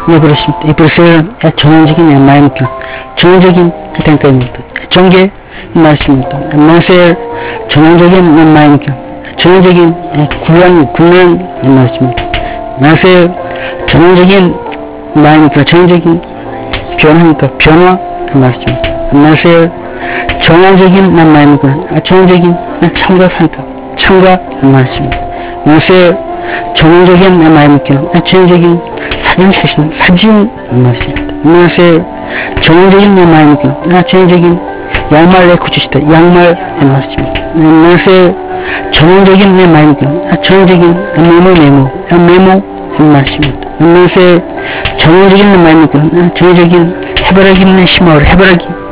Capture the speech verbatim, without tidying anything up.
네, 그렇습니다. 이 불세는 전형적인 마음길, 전형적인 행태입니다. 정계 말씀입니다. 만세 전형적인 마음길, 전형적인 구현, 구현 말씀입니다. 만세 전형적인 마음길, 전형적인 변화니까 변화 말씀입니다. 만세 전형적인 마음길, 전형적인 참가하니까 참가 말씀입니다. 만세 전형적인 마음길, 전형적인 사진 사진 사진 말씀입니다. 만세 전형적인 마음길, 전형적인 양말의 구주시다 양말 말씀입니다. 만세 전형적인 마음길, 전형적인 메모 메모 메모 말씀입니다. 만세 전형적인 마음길, 전형적인 해바라기 심어를 해바라기